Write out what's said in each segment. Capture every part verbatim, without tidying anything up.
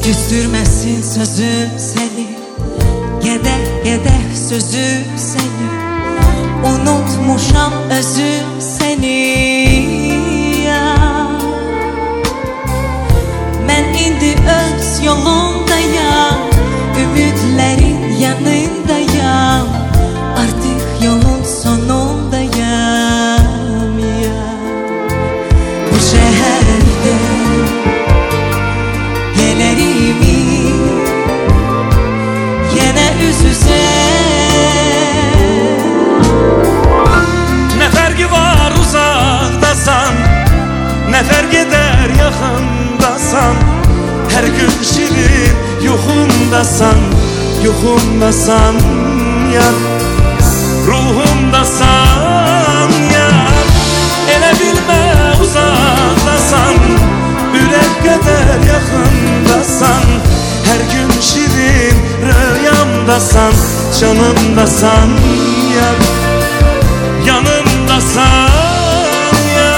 Küstürmesin sözüm seni, gedeh gedeh sözüm seni. Unutmuşam özüm seni ya. Ben indi öz yolundayım, ümitlerin yanındayım. Artık yolun sonundayım ya. Bu şehirde gelerimi yine üz üze. Ne farkı var uzakdasan, ne fark eder yakındasan. Her gün şirin yuxumdasan, yuxumdasan ya. Ruhumdasan ya. Elə bilmə uzakdasan, ürək qədər yaxındasan. Hər gün şirin rüyamdasan, canımdasan ya. Yanımdasan ya.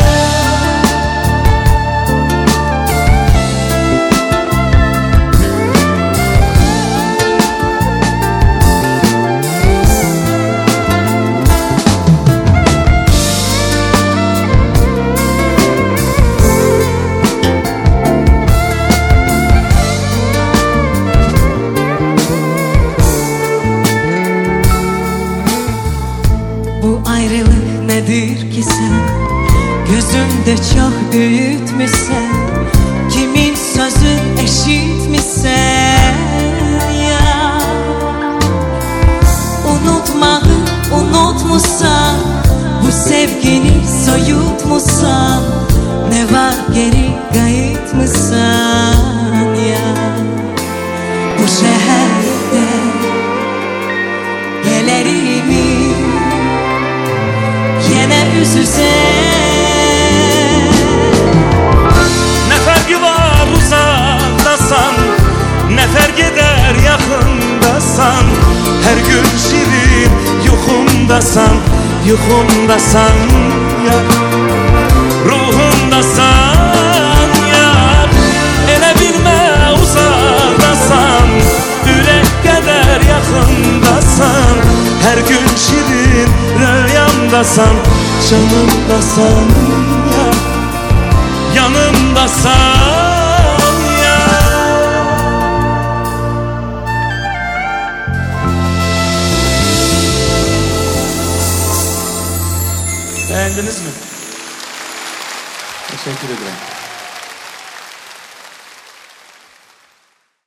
Bu ayrılık nedir ki sen gözümde çok büyütmüşsen. Kimin sözün eşitmişsen ya. Unutmağı unutmuşsan, bu sevgini soyutmuşsan. Ne var geri kayıtmışsan ya. Bu şehirde gelerimi yine üz üze. Ne farkı var uzakdasan, ne fark eder yakındasan. Her gün şirin yuxumdasan, yuxumdasan ya. Ruhumdasan ya. Elə bilmə uzakdasan, ürək qədər yaxındasan. Her gün şirin rüyamdasan, canımdasan ya. Yanımdasan ya. Beğendiniz mi? Teşekkür ederim.